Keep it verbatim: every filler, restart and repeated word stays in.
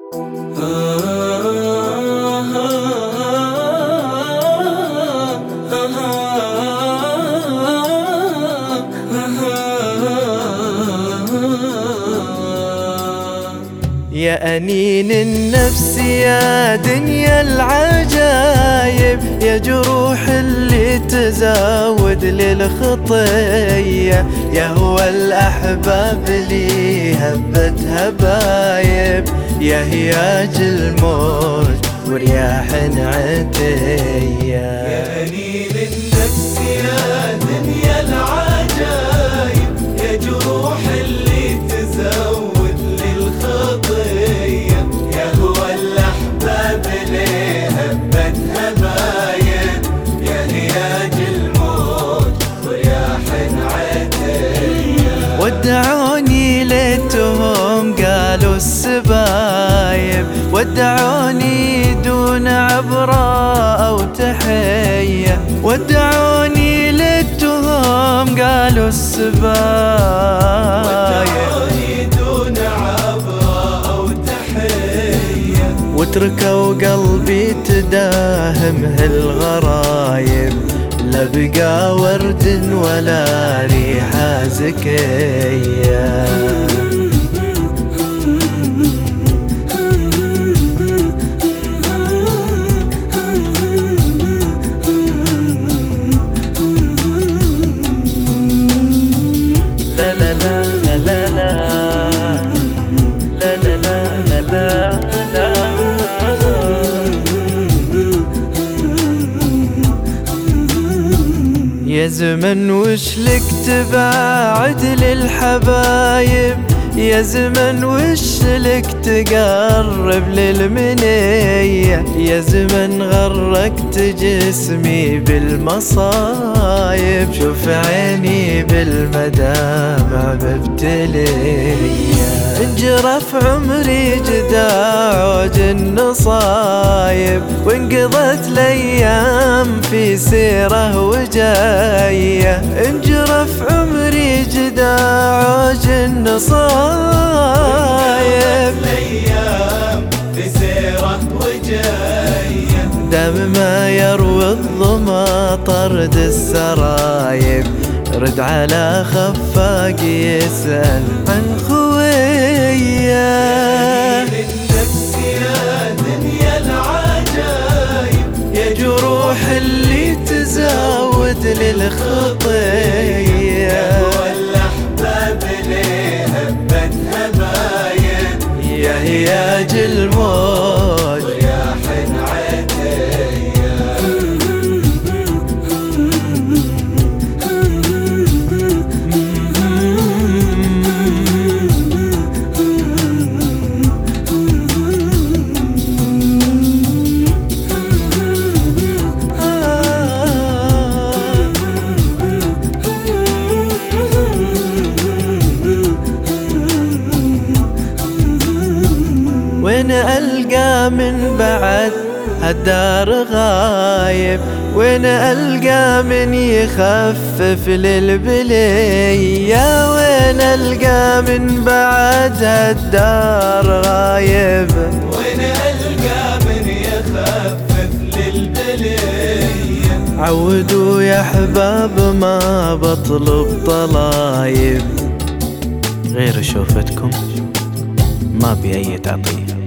يا أنين النفس يا دنيا العجايب، يا جروح اللي تزود للخطية، يا هو الأحباب اللي هبت هبايب، يا هياج الموج ورياح عتية. يا أنين النفس يا دنيا العجايب، يا جروح اللي تزود للخطية، يا هو الأحباب اللي هبت هبايب، يا هياج الموج ورياح عتية. ودعوني ليتهم قالوا السبايب، ودعوني دون عبرة أو تحية، ودعوني ليتهم قالوا السبايب، ودعوني دون عبرة أو تحية، وتركوا قلبي تداهمه الغرايب، لا بقى ورد ولا ريحة زكية. يا زمن وش لك تباعد للحبايب، يا زمن وش لك تقرب للمنية، يا زمن غرقت جسمي بالمصايب، شوف عيني بالمدامع مبتلية، انجرف عمري جداعوج النصايب، وانقضت الايام في سيره وجايه، انجرف عمري جداعوج النصايب، الايام في سيره وجايه، دم ما يروي الظما طرد السرايب، رد على خفاق يسأل عن خويه. للنفس يا دنيا العجايب، يا جروح اللي تزود للخطية، يا هو الأحباب اللي هبت هبايب، يا هياج الموج ورياح عتية. وين ألقى من بعد هالدار غايب، وين ألقى من يخفف للبلية، وين ألقى من بعد هالدار غايب، وين ألقى من يخفف للبلية. عودوا يا أحباب ما بطلب طلايب، غير شوفتكم ما بأي تعطيه.